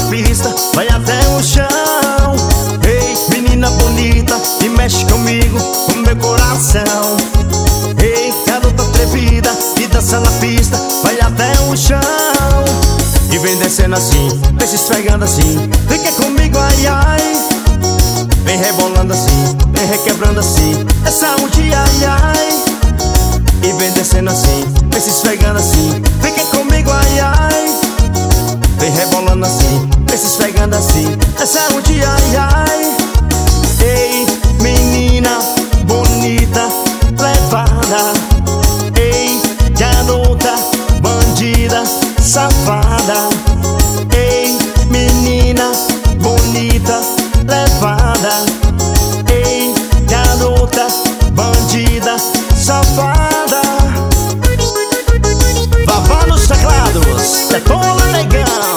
pista, vai até o chão. Ei, menina bonita, e mexe comigo, o meu coração. Ei, garota atrevida, e dança na pista, vai até o chão. E vem descendo assim, vem se esfregando assim, fica comigo, ai ai. Vem rebolando assim, vem requebrando assim, é saúde, ai ai. E vem descendo assim, vem se esfregando assim, fica comigo, ai ai. Vem rebolando assim, vem se esfregando assim, é saúde, ai ai. Ei, menina bonita, levada. Ei, garota bandida, safada. Ei, menina bonita, levada. Ei, garota bandida, safada. Vavá nos teclados, detona negão.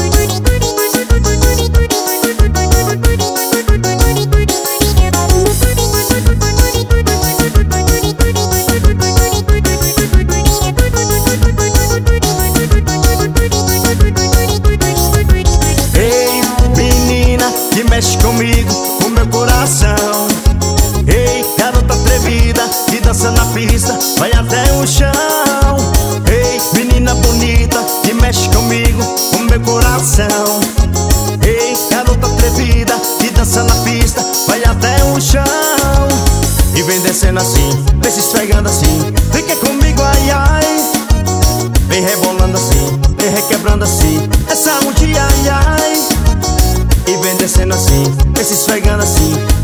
Ei, menina que mexe comigo, o meu coração. Ei, garota atrevida, que dança na pista, vai até o chão. Ei, menina bonita, que mexe comigo, o meu coração. Ei, garota atrevida, que dança na pista, vai até o chão. E vem descendo assim, vem se esfregando assim, fica comigo, ai ai. Vem rebolando assim, vem requebrando assim, é saúde, ai ai. E vem descendo assim, vem se esfregando assim,